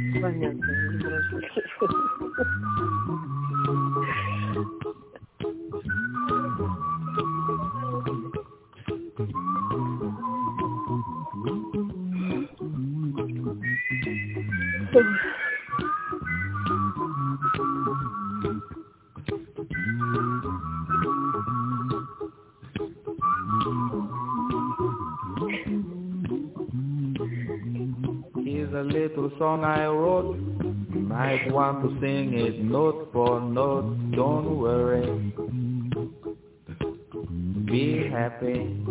Понятно. Here's a little song I wrote. You might want to sing it note for note. Don't worry. Be happy.